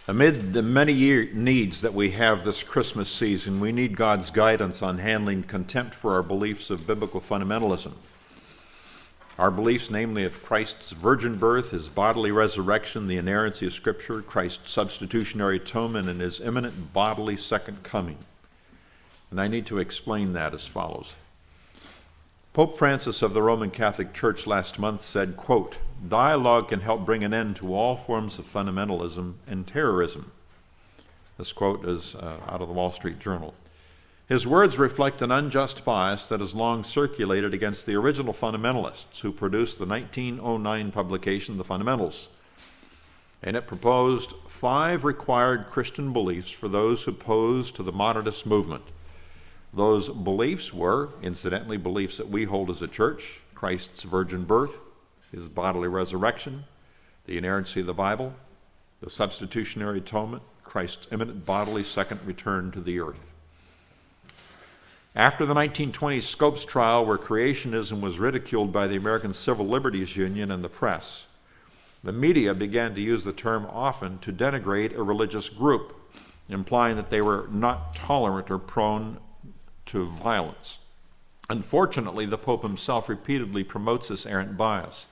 Amid the many needs that we have this Christmas season, we need God's guidance on handling contempt for our beliefs of biblical fundamentalism. Our beliefs, namely, of Christ's virgin birth, his bodily resurrection, the inerrancy of Scripture, Christ's substitutionary atonement, and his imminent bodily second coming. And I need to explain that as follows. Pope Francis of the Roman Catholic Church last month said, quote, "Dialogue can help bring an end to all forms of fundamentalism and terrorism." This quote is out of the Wall Street Journal. His words reflect an unjust bias that has long circulated against the original fundamentalists who produced the 1909 publication, The Fundamentals. And it proposed 5 required Christian beliefs for those who opposed to the modernist movement. Those beliefs were, incidentally, beliefs that we hold as a church: Christ's virgin birth, his bodily resurrection, the inerrancy of the Bible, the substitutionary atonement, Christ's imminent bodily second return to the earth. After the 1920 Scopes trial, where creationism was ridiculed by the American Civil Liberties Union and the press, the media began to use the term often to denigrate a religious group, implying that they were not tolerant or prone to violence. Unfortunately, the Pope himself repeatedly promotes this errant bias.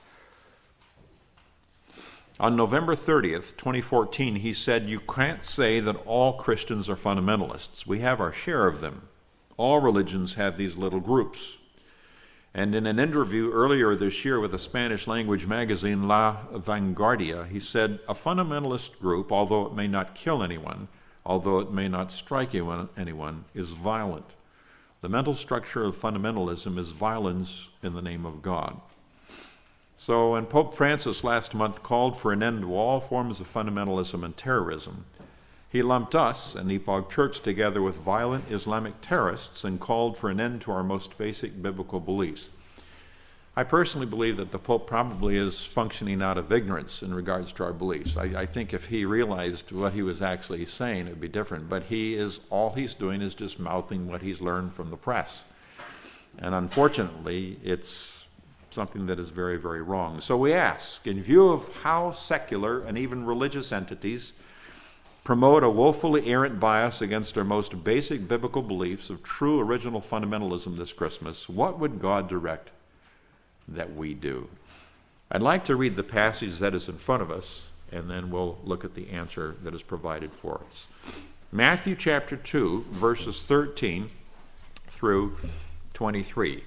On November 30th, 2014, he said, "You can't say that all Christians are fundamentalists. We have our share of them. All religions have these little groups." And in an interview earlier this year with the Spanish-language magazine La Vanguardia, he said, "A fundamentalist group, although it may not kill anyone, although it may not strike anyone, is violent. The mental structure of fundamentalism is violence in the name of God." So when Pope Francis last month called for an end to all forms of fundamentalism and terrorism, he lumped us and Epoch Church together with violent Islamic terrorists and called for an end to our most basic biblical beliefs. I personally believe that the Pope probably is functioning out of ignorance in regards to our beliefs. I think if he realized what he was actually saying, it would be different. But all he's doing is just mouthing what he's learned from the press. And unfortunately, it's something that is very, very wrong. So we ask, in view of how secular and even religious entities promote a woefully errant bias against our most basic biblical beliefs of true original fundamentalism this Christmas, what would God direct that we do? I'd like to read the passage that is in front of us, and then we'll look at the answer that is provided for us. Matthew chapter 2, verses 13 through 23.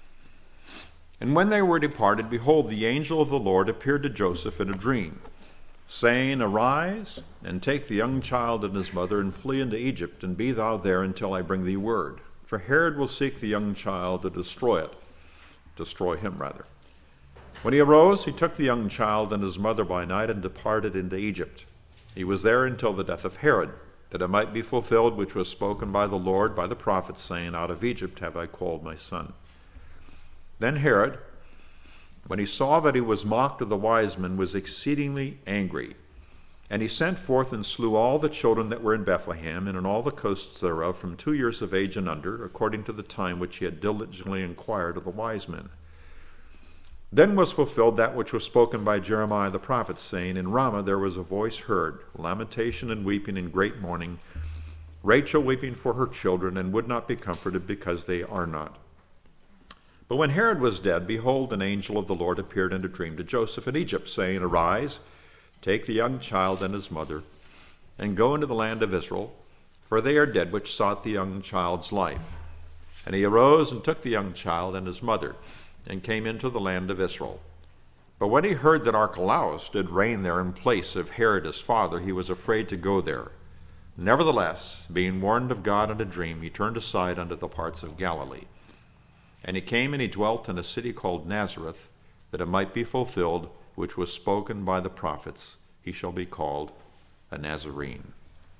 "And when they were departed, behold, the angel of the Lord appeared to Joseph in a dream, saying, Arise, and take the young child and his mother, and flee into Egypt, and be thou there until I bring thee word. For Herod will seek the young child to destroy him. When he arose, he took the young child and his mother by night and departed into Egypt. He was there until the death of Herod, that it might be fulfilled which was spoken by the Lord by the prophet, saying, Out of Egypt have I called my son. Then Herod, when he saw that he was mocked of the wise men, was exceedingly angry. And he sent forth and slew all the children that were in Bethlehem and in all the coasts thereof, from 2 years of age and under, according to the time which he had diligently inquired of the wise men. Then was fulfilled that which was spoken by Jeremiah the prophet, saying, In Ramah there was a voice heard, lamentation and weeping and great mourning, Rachel weeping for her children, and would not be comforted, because they are not. But when Herod was dead, behold, an angel of the Lord appeared in a dream to Joseph in Egypt, saying, Arise, take the young child and his mother, and go into the land of Israel, for they are dead which sought the young child's life. And he arose and took the young child and his mother, and came into the land of Israel. But when he heard that Archelaus did reign there in place of Herod his father, he was afraid to go there. Nevertheless, being warned of God in a dream, he turned aside unto the parts of Galilee. And he came and he dwelt in a city called Nazareth, that it might be fulfilled which was spoken by the prophets, He shall be called a Nazarene.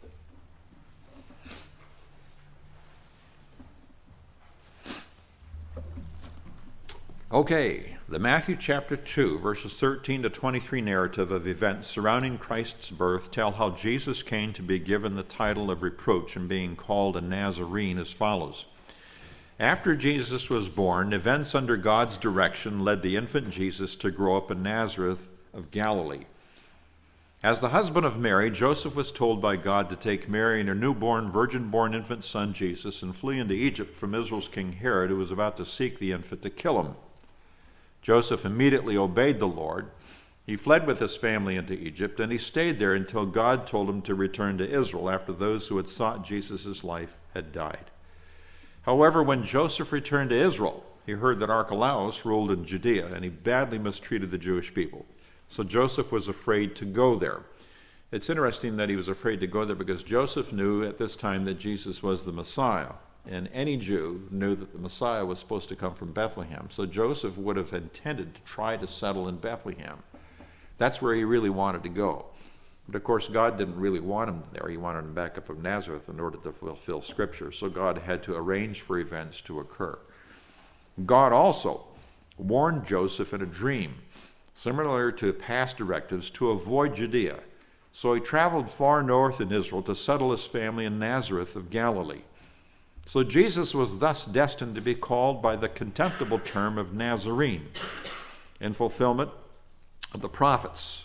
Okay, the Matthew chapter 2, verses 13 to 23 narrative of events surrounding Christ's birth tell how Jesus came to be given the title of reproach and being called a Nazarene as follows. After Jesus was born, events under God's direction led the infant Jesus to grow up in Nazareth of Galilee. As the husband of Mary, Joseph was told by God to take Mary and her newborn, virgin-born infant son Jesus and flee into Egypt from Israel's king Herod, who was about to seek the infant to kill him. Joseph immediately obeyed the Lord. He fled with his family into Egypt, and he stayed there until God told him to return to Israel after those who had sought Jesus' life had died. However, when Joseph returned to Israel, he heard that Archelaus ruled in Judea, and he badly mistreated the Jewish people. So Joseph was afraid to go there. It's interesting that he was afraid to go there because Joseph knew at this time that Jesus was the Messiah. And any Jew knew that the Messiah was supposed to come from Bethlehem. So Joseph would have intended to try to settle in Bethlehem. That's where he really wanted to go. But of course, God didn't really want him there. He wanted him back up in Nazareth in order to fulfill Scripture. So God had to arrange for events to occur. God also warned Joseph in a dream, similar to past directives, to avoid Judea. So he traveled far north in Israel to settle his family in Nazareth of Galilee. So Jesus was thus destined to be called by the contemptible term of Nazarene, in fulfillment of the prophets.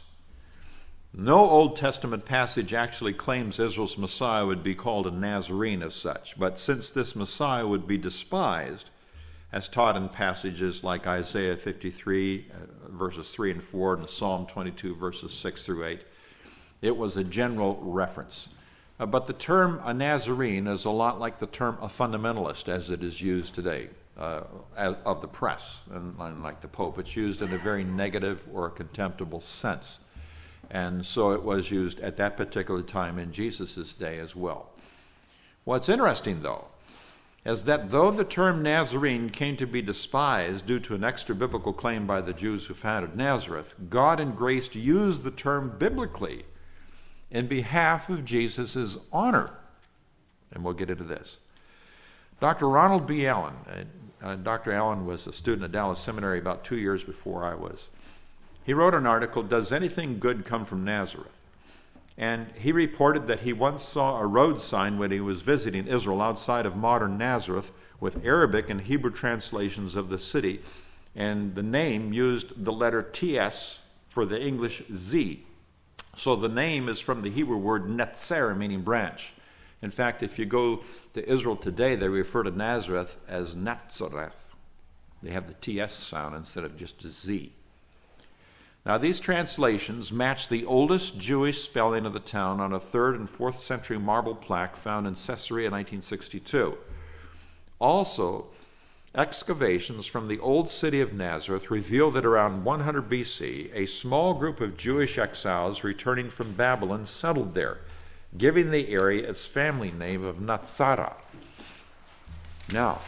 No Old Testament passage actually claims Israel's Messiah would be called a Nazarene as such, but since this Messiah would be despised, as taught in passages like Isaiah 53, verses 3 and 4, and Psalm 22, verses 6 through 8. It was a general reference. But the term a Nazarene is a lot like the term a fundamentalist as it is used today of the press, and like the Pope. It's used in a very negative or a contemptible sense. And so it was used at that particular time in Jesus' day as well. What's interesting, though, is that though the term Nazarene came to be despised due to an extra-biblical claim by the Jews who founded Nazareth, God in grace used the term biblically in behalf of Jesus' honor. And we'll get into this. Dr. Ronald B. Allen, Dr. Allen was a student at Dallas Seminary about 2 years before I was. He wrote an article, "Does Anything Good Come from Nazareth?" And he reported that he once saw a road sign when he was visiting Israel outside of modern Nazareth with Arabic and Hebrew translations of the city, and the name used the letter TS for the English Z. So the name is from the Hebrew word netzer, meaning branch. In fact, if you go to Israel today, they refer to Nazareth as Natzareth. They have the TS sound instead of just a Z. Now, these translations match the oldest Jewish spelling of the town on a 3rd and 4th century marble plaque found in Caesarea in 1962. Also, excavations from the old city of Nazareth reveal that around 100 BC, a small group of Jewish exiles returning from Babylon settled there, giving the area its family name of Natzara. Now,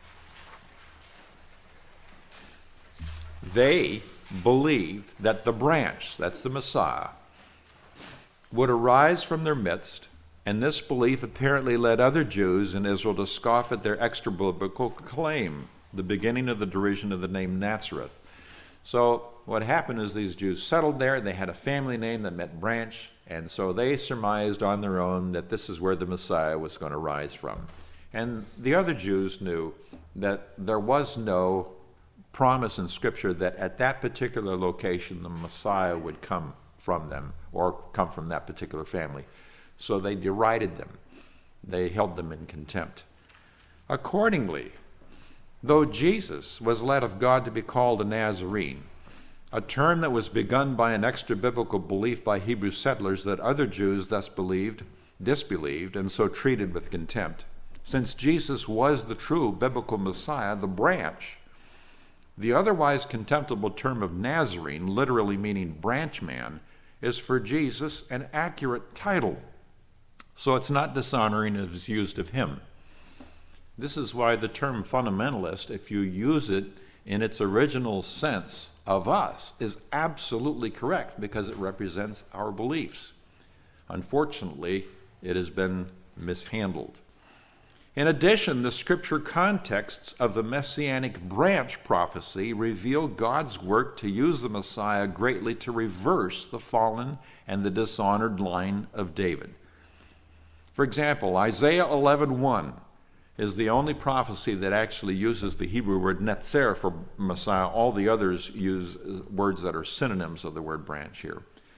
they believed that the branch, that's the Messiah, would arise from their midst, and this belief apparently led other Jews in Israel to scoff at their extra-biblical claim, the beginning of the derision of the name Nazareth. So what happened is these Jews settled there, they had a family name that meant branch, and so they surmised on their own that this is where the Messiah was going to rise from. And the other Jews knew that there was no promise in Scripture that at that particular location the Messiah would come from them or come from that particular family. So they derided them. They held them in contempt. Accordingly, though Jesus was led of God to be called a Nazarene, a term that was begun by an extra-biblical belief by Hebrew settlers that other Jews thus disbelieved, and so treated with contempt, since Jesus was the true biblical Messiah, the branch, the otherwise contemptible term of Nazarene, literally meaning branch man, is for Jesus an accurate title. So it's not dishonoring if it's used of him. This is why the term fundamentalist, if you use it in its original sense of us, is absolutely correct because it represents our beliefs. Unfortunately, it has been mishandled. In addition, the scripture contexts of the messianic branch prophecy reveal God's work to use the Messiah greatly to reverse the fallen and the dishonored line of David. For example, Isaiah 11:1 is the only prophecy that actually uses the Hebrew word netzer for Messiah. All the others use words that are synonyms of the word branch here.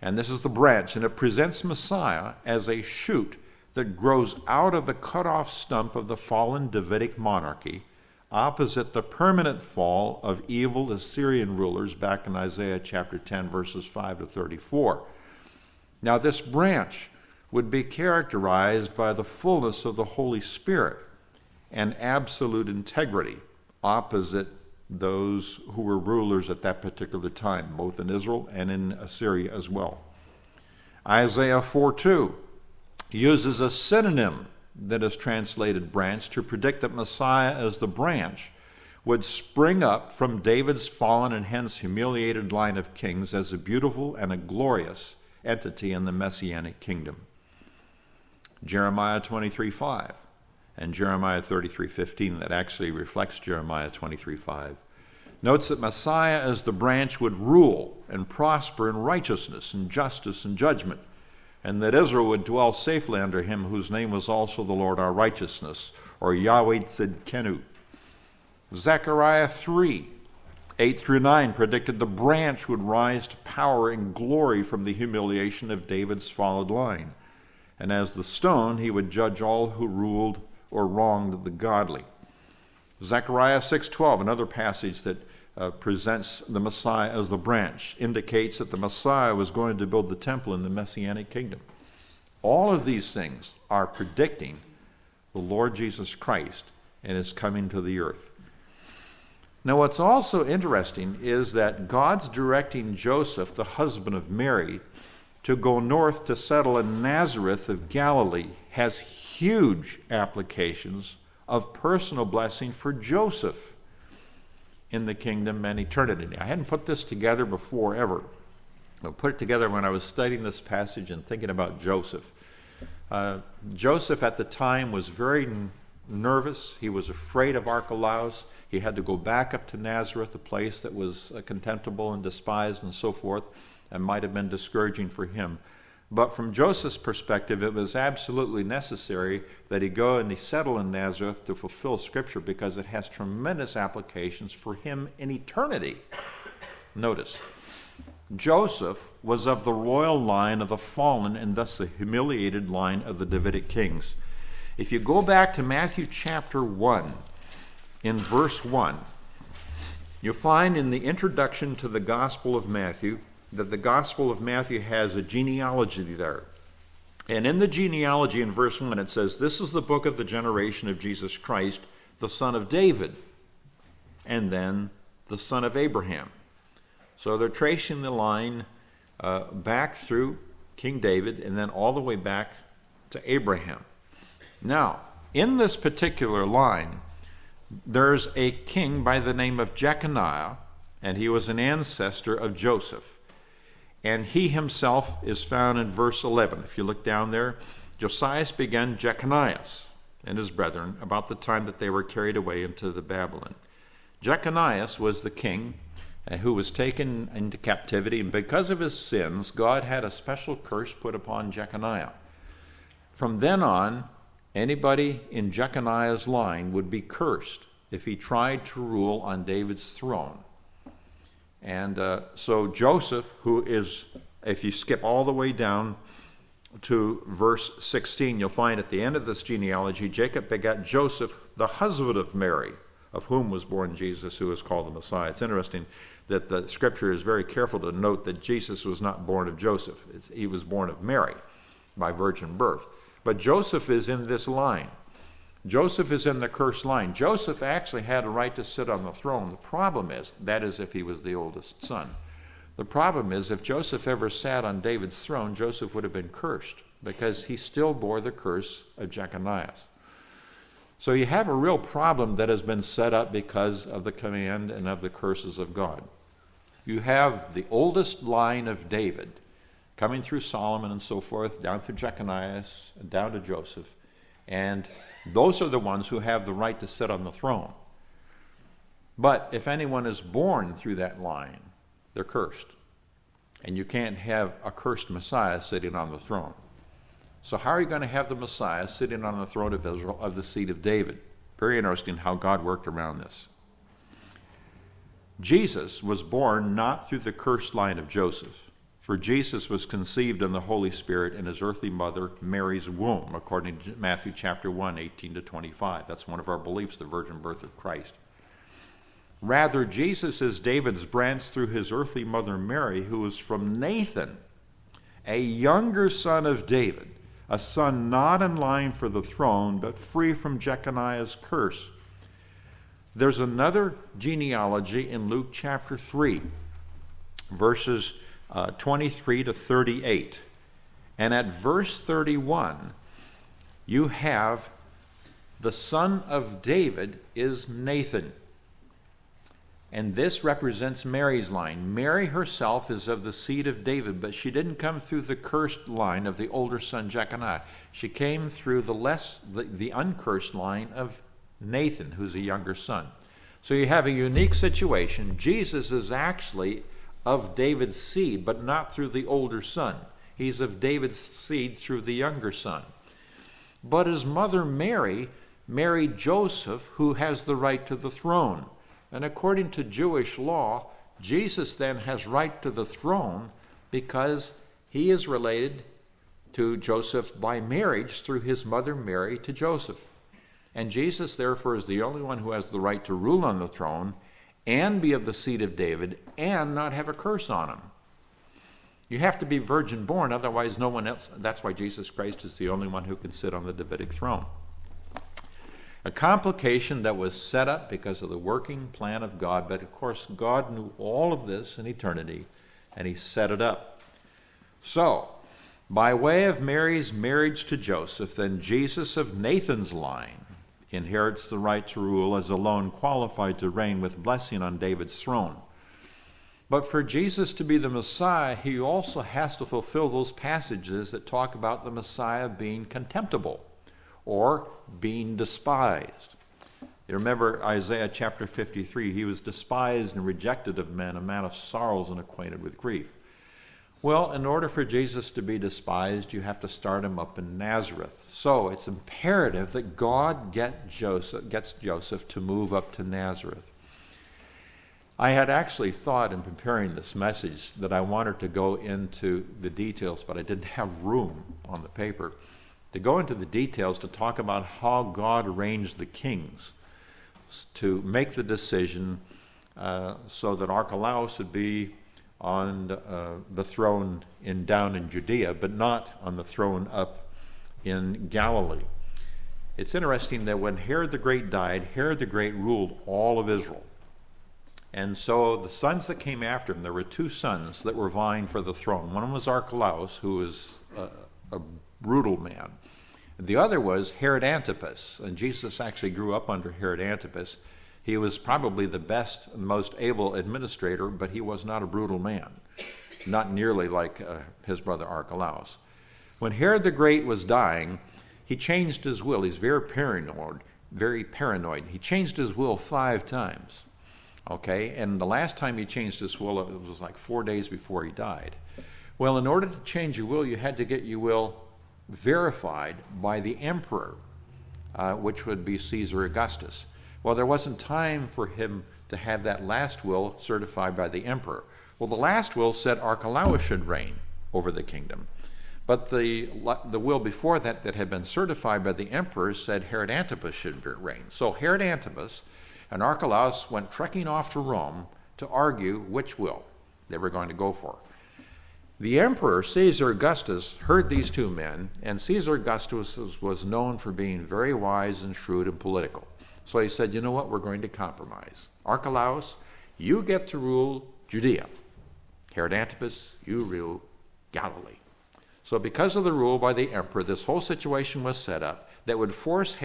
And this is the branch, and it presents Messiah as a shoot that grows out of the cut-off stump of the fallen Davidic monarchy, opposite the permanent fall of evil Assyrian rulers back in Isaiah chapter 10, verses 5 to 34. Now, this branch would be characterized by the fullness of the Holy Spirit and absolute integrity, opposite those who were rulers at that particular time, both in Israel and in Assyria as well. Isaiah 4:2 uses a synonym that is translated branch to predict that Messiah as the branch would spring up from David's fallen and hence humiliated line of kings as a beautiful and a glorious entity in the Messianic kingdom. Jeremiah 23:5 and Jeremiah 33:15, that actually reflects Jeremiah 23:5, notes that Messiah as the branch would rule and prosper in righteousness and justice and judgment, and that Israel would dwell safely under him, whose name was also the Lord our righteousness, or Yahweh Tzidkenu. Zechariah 3:8 through 9 predicted the branch would rise to power and glory from the humiliation of David's fallen line, and as the stone he would judge all who ruled or wronged the godly. Zechariah 6:12, another passage that presents the Messiah as the branch, indicates that the Messiah was going to build the temple in the Messianic kingdom. All of these things are predicting the Lord Jesus Christ and his coming to the earth. Now, what's also interesting is that God's directing Joseph, the husband of Mary, to go north to settle in Nazareth of Galilee has huge applications of personal blessing for Joseph in the kingdom and eternity. I hadn't put this together before ever. I put it together when I was studying this passage and thinking about Joseph. Joseph at the time was very nervous. He was afraid of Archelaus. He had to go back up to Nazareth, a place that was contemptible and despised and so forth, and might have been discouraging for him. But from Joseph's perspective, it was absolutely necessary that he go and he settle in Nazareth to fulfill Scripture, because it has tremendous applications for him in eternity. Notice, Joseph was of the royal line of the fallen and thus the humiliated line of the Davidic kings. If you go back to Matthew chapter 1, in verse 1, you'll find in the introduction to the Gospel of Matthew that the Gospel of Matthew has a genealogy there. And in the genealogy in verse 1 it says, "This is the book of the generation of Jesus Christ, the son of David," and then the son of Abraham. So they're tracing the line back through King David and then all the way back to Abraham. Now, in this particular line, there's a king by the name of Jeconiah, and he was an ancestor of Joseph. And he himself is found in verse 11. If you look down there, Josias began Jeconias and his brethren about the time that they were carried away into the Babylon. Jeconias was the king who was taken into captivity, and because of his sins, God had a special curse put upon Jeconiah. From then on, anybody in Jeconiah's line would be cursed if he tried to rule on David's throne. And so Joseph, who is, if you skip all the way down to verse 16, you'll find at the end of this genealogy, Jacob begat Joseph, the husband of Mary, of whom was born Jesus, who is called the Messiah. It's interesting that the Scripture is very careful to note that Jesus was not born of Joseph. He was born of Mary by virgin birth. But Joseph is in this line. Joseph is in the cursed line. Joseph actually had a right to sit on the throne. The problem is, that is if he was the oldest son. The problem is, if Joseph ever sat on David's throne, Joseph would have been cursed, because he still bore the curse of Jeconias. So you have a real problem that has been set up because of the command and of the curses of God. You have the oldest line of David coming through Solomon and so forth, down through Jeconias, and down to Joseph. And those are the ones who have the right to sit on the throne. But if anyone is born through that line, they're cursed. And you can't have a cursed Messiah sitting on the throne. So how are you going to have the Messiah sitting on the throne of Israel, of the seed of David? Very interesting how God worked around this. Jesus was born not through the cursed line of Joseph. For Jesus was conceived in the Holy Spirit in his earthly mother Mary's womb, according to Matthew chapter 1, 18 to 25. That's one of our beliefs, the virgin birth of Christ. Rather, Jesus is David's branch through his earthly mother Mary, who was from Nathan, a younger son of David, a son not in line for the throne, but free from Jeconiah's curse. There's another genealogy in Luke chapter 3, verses 23 to 38. And at verse 31, you have the son of David is Nathan. And this represents Mary's line. Mary herself is of the seed of David, but she didn't come through the cursed line of the older son Jeconiah. She came through the uncursed line of Nathan, who's a younger son. So you have a unique situation. Jesus is actually of David's seed, but not through the older son. He's of David's seed through the younger son. But his mother Mary married Joseph, who has the right to the throne. And according to Jewish law, Jesus then has right to the throne because he is related to Joseph by marriage through his mother Mary to Joseph. And Jesus, therefore, is the only one who has the right to rule on the throne and be of the seed of David and not have a curse on him. You have to be virgin born, otherwise no one else. That's why Jesus Christ is the only one who can sit on the Davidic throne. A complication that was set up because of the working plan of God, but of course God knew all of this in eternity, and he set it up. So, by way of Mary's marriage to Joseph, then Jesus of Nathan's line inherits the right to rule as alone qualified to reign with blessing on David's throne. But for Jesus to be the Messiah, he also has to fulfill those passages that talk about the Messiah being contemptible or being despised. You remember Isaiah chapter 53, he was despised and rejected of men, a man of sorrows and acquainted with grief. Well, in order for Jesus to be despised, you have to start him up in Nazareth. So it's imperative that God gets Joseph to move up to Nazareth. I had actually thought in preparing this message that I wanted to go into the details, but I didn't have room on the paper to go into the details to talk about how God arranged the kings to make the decision so that Archelaus would be on the throne down in Judea, but not on the throne up in Galilee. It's interesting that when Herod the Great died, Herod the Great ruled all of Israel. And so the sons that came after him, there were two sons that were vying for the throne. One was Archelaus, who was a brutal man. The other was Herod Antipas, and Jesus actually grew up under Herod Antipas. He was probably the best and most able administrator, but he was not a brutal man, not nearly like his brother Archelaus. When Herod the Great was dying, he changed his will. He's very paranoid. He changed his will 5 times. Okay, and the last time he changed his will, it was like 4 days before he died. Well, in order to change your will, you had to get your will verified by the emperor, which would be Caesar Augustus. Well, there wasn't time for him to have that last will certified by the emperor. Well, the last will said Archelaus should reign over the kingdom. But the will before that had been certified by the emperor said Herod Antipas should reign. So Herod Antipas and Archelaus went trekking off to Rome to argue which will they were going to go for. The emperor, Caesar Augustus, heard these two men, and Caesar Augustus was known for being very wise and shrewd and political. So he said, you know what, we're going to compromise. Archelaus, you get to rule Judea. Herod Antipas, you rule Galilee. So because of the rule by the emperor, this whole situation was set up that would force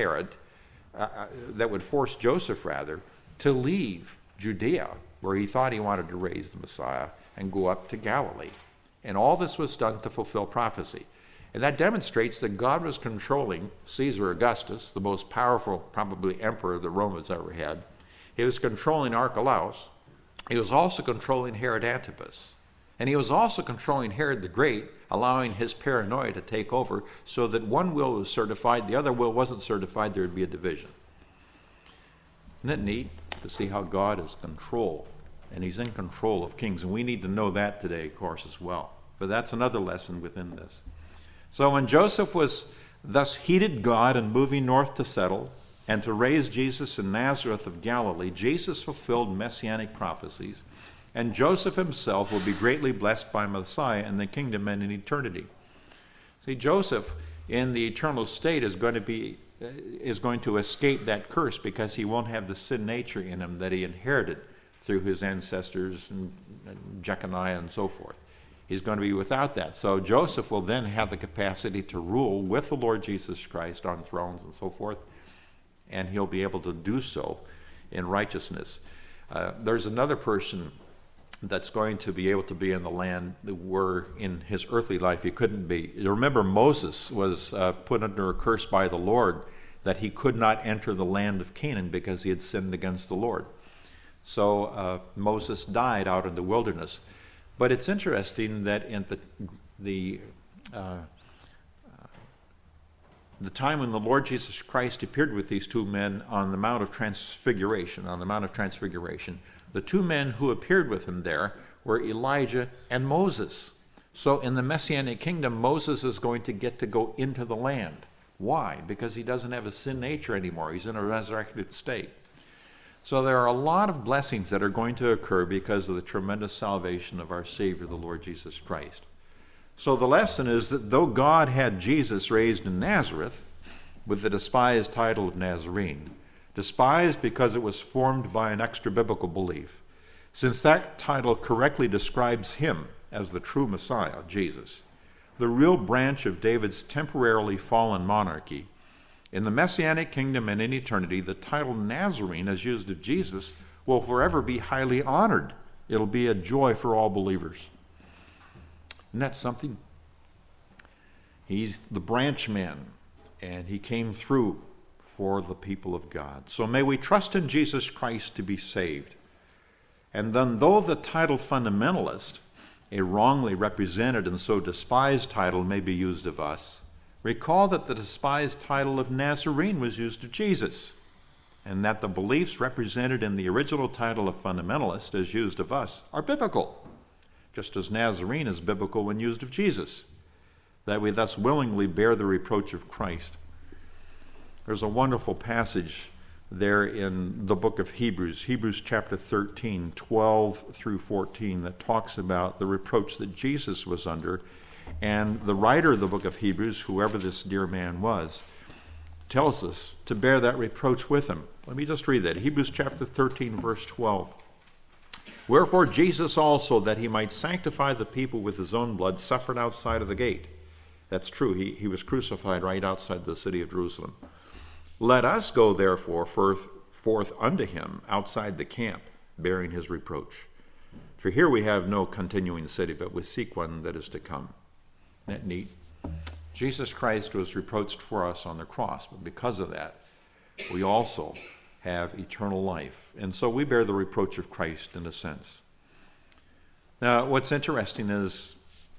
Joseph to leave Judea, where he thought he wanted to raise the Messiah, and go up to Galilee. And all this was done to fulfill prophecy. And that demonstrates that God was controlling Caesar Augustus, the most powerful, probably, emperor the Romans ever had. He was controlling Archelaus. He was also controlling Herod Antipas. And he was also controlling Herod the Great, allowing his paranoia to take over so that one will was certified, the other will wasn't certified, there would be a division. Isn't it neat to see how God is in control? And he's in control of kings, and we need to know that today, of course, as well. But that's another lesson within this. So when Joseph was thus heeded God and moving north to settle and to raise Jesus in Nazareth of Galilee, Jesus fulfilled messianic prophecies, and Joseph himself will be greatly blessed by Messiah in the kingdom and in eternity. See, Joseph in the eternal state is going to escape that curse because he won't have the sin nature in him that he inherited through his ancestors and Jeconiah and so forth. He's going to be without that. So Joseph will then have the capacity to rule with the Lord Jesus Christ on thrones and so forth, and he'll be able to do so in righteousness. There's another person that's going to be able to be in the land where in his earthly life he couldn't be. You remember Moses was put under a curse by the Lord that he could not enter the land of Canaan because he had sinned against the Lord. So Moses died out in the wilderness. But it's interesting that in the time when the Lord Jesus Christ appeared with these two men on the Mount of Transfiguration, the two men who appeared with him there were Elijah and Moses. So in the Messianic kingdom, Moses is going to get to go into the land. Why? Because he doesn't have a sin nature anymore. He's in a resurrected state. So there are a lot of blessings that are going to occur because of the tremendous salvation of our Savior, the Lord Jesus Christ. So the lesson is that though God had Jesus raised in Nazareth with the despised title of Nazarene, despised because it was formed by an extra-biblical belief, since that title correctly describes him as the true Messiah, Jesus, the real branch of David's temporarily fallen monarchy, in the Messianic kingdom and in eternity, the title Nazarene, as used of Jesus, will forever be highly honored. It'll be a joy for all believers. Isn't that something? He's the branch man, and he came through for the people of God. So may we trust in Jesus Christ to be saved. And then, though the title fundamentalist, a wrongly represented and so despised title, may be used of us, recall that the despised title of Nazarene was used of Jesus, and that the beliefs represented in the original title of fundamentalist as used of us are biblical, just as Nazarene is biblical when used of Jesus, that we thus willingly bear the reproach of Christ. There's a wonderful passage there in the book of Hebrews chapter 13, 12 through 14, that talks about the reproach that Jesus was under. And the writer of the book of Hebrews, whoever this dear man was, tells us to bear that reproach with him. Let me just read that. Hebrews chapter 13, verse 12. Wherefore Jesus also, that he might sanctify the people with his own blood, suffered outside of the gate. That's true. He was crucified right outside the city of Jerusalem. Let us go therefore forth unto him outside the camp, bearing his reproach. For here we have no continuing city, but we seek one that is to come. Isn't that neat? Jesus Christ was reproached for us on the cross, but because of that, we also have eternal life. And so we bear the reproach of Christ in a sense. Now, what's interesting is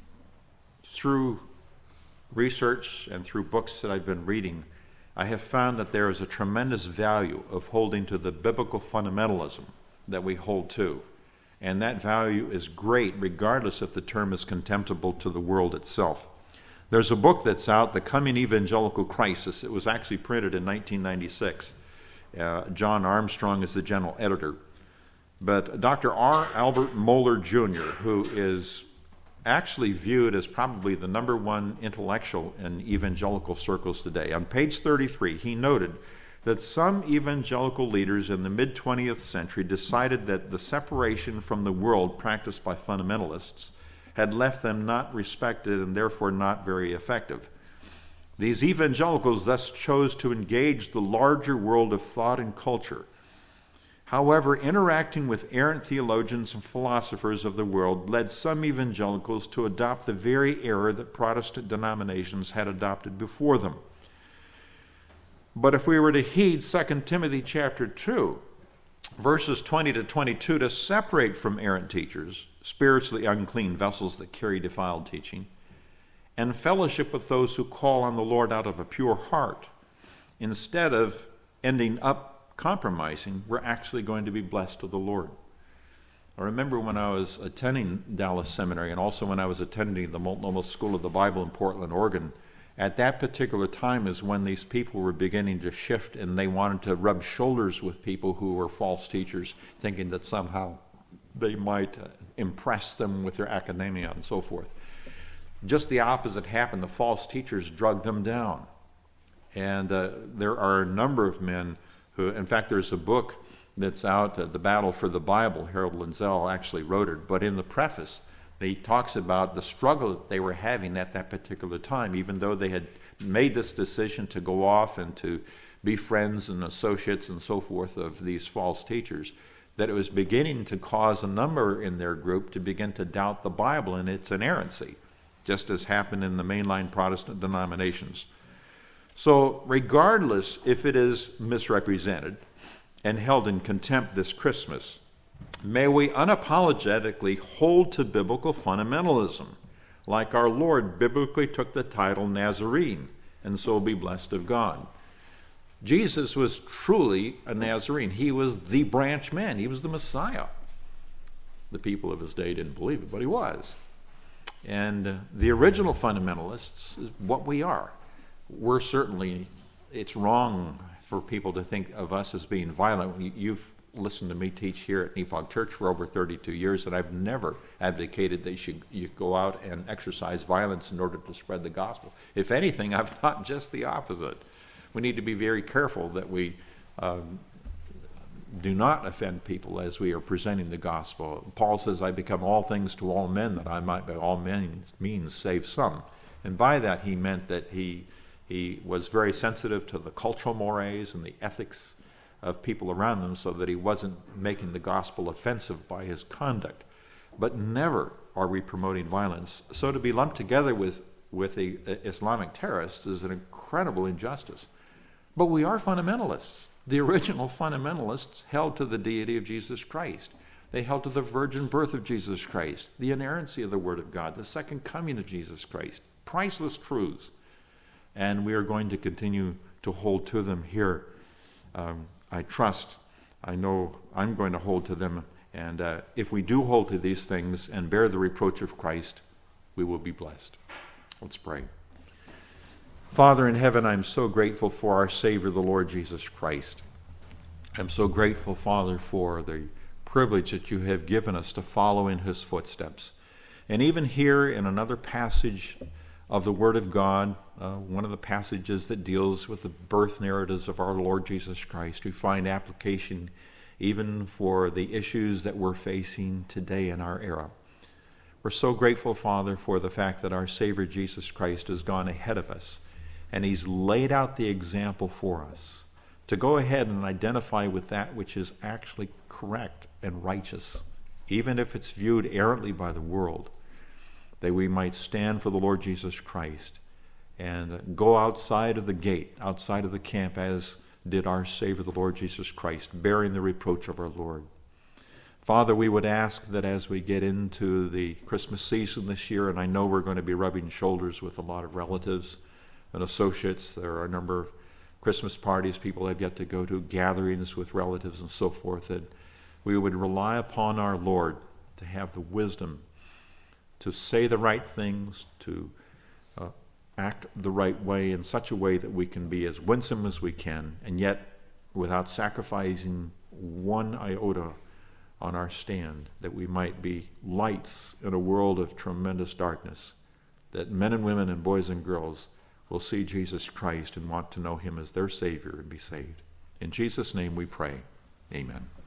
through research and through books that I've been reading, I have found that there is a tremendous value of holding to the biblical fundamentalism that we hold to. And that value is great, regardless if the term is contemptible to the world itself. There's a book that's out, The Coming Evangelical Crisis. It was actually printed in 1996. John Armstrong is the general editor. But Dr. R. Albert Mohler Jr., who is actually viewed as probably the number one intellectual in evangelical circles today, on page 33, he noted that some evangelical leaders in the mid-20th century decided that the separation from the world practiced by fundamentalists had left them not respected and therefore not very effective. These evangelicals thus chose to engage the larger world of thought and culture. However, interacting with errant theologians and philosophers of the world led some evangelicals to adopt the very error that Protestant denominations had adopted before them. But if we were to heed 2 Timothy chapter 2, verses 20 to 22, to separate from errant teachers, spiritually unclean vessels that carry defiled teaching, and fellowship with those who call on the Lord out of a pure heart, instead of ending up compromising, we're actually going to be blessed of the Lord. I remember when I was attending Dallas Seminary and also when I was attending the Multnomah School of the Bible in Portland, Oregon, at that particular time is when these people were beginning to shift and they wanted to rub shoulders with people who were false teachers, thinking that somehow they might impress them with their academia and so forth. Just the opposite happened. The false teachers drug them down. And there are a number of men who, in fact, there's a book that's out, The Battle for the Bible. Harold Lindsell actually wrote it. But in the preface, he talks about the struggle that they were having at that particular time, even though they had made this decision to go off and to be friends and associates and so forth of these false teachers, that it was beginning to cause a number in their group to begin to doubt the Bible and its inerrancy, just as happened in the mainline Protestant denominations. So regardless if it is misrepresented and held in contempt this Christmas, may we unapologetically hold to biblical fundamentalism, like our Lord biblically took the title Nazarene, and so be blessed of God. Jesus was truly a Nazarene. He was the branch man. He was the Messiah. The people of his day didn't believe it, but he was. And the original fundamentalists is what we are. We're certainly, it's wrong for people to think of us as being violent. You've listened to me teach here at Nepog Church for over 32 years, and I've never advocated that you go out and exercise violence in order to spread the gospel. If anything, I've thought just the opposite. We need to be very careful that we do not offend people as we are presenting the gospel. Paul says, I become all things to all men, that I might by all means save some. And by that he meant that he was very sensitive to the cultural mores and the ethics of people around them, so that he wasn't making the gospel offensive by his conduct. But never are we promoting violence. So to be lumped together with the Islamic terrorists is an incredible injustice. But we are fundamentalists. The original fundamentalists held to the deity of Jesus Christ. They held to the virgin birth of Jesus Christ, the inerrancy of the Word of God, the second coming of Jesus Christ, priceless truths. And we are going to continue to hold to them here. I know I'm going to hold to them. And if we do hold to these things and bear the reproach of Christ, we will be blessed. Let's pray. Father in heaven, I'm so grateful for our Savior, the Lord Jesus Christ. I'm so grateful, Father, for the privilege that you have given us to follow in his footsteps. And even here in another passage of the Word of God, one of the passages that deals with the birth narratives of our Lord Jesus Christ, we find application even for the issues that we're facing today in our era. We're so grateful, Father, for the fact that our Savior Jesus Christ has gone ahead of us, and he's laid out the example for us to go ahead and identify with that which is actually correct and righteous, even if it's viewed errantly by the world, that we might stand for the Lord Jesus Christ and go outside of the gate, outside of the camp, as did our Savior, the Lord Jesus Christ, bearing the reproach of our Lord. Father, we would ask that as we get into the Christmas season this year, and I know we're going to be rubbing shoulders with a lot of relatives and associates. There are a number of Christmas parties people have yet to go to, gatherings with relatives and so forth, that we would rely upon our Lord to have the wisdom to say the right things, to act the right way in such a way that we can be as winsome as we can, and yet without sacrificing one iota on our stand, that we might be lights in a world of tremendous darkness, that men and women and boys and girls will see Jesus Christ and want to know him as their Savior and be saved. In Jesus' name we pray. Amen.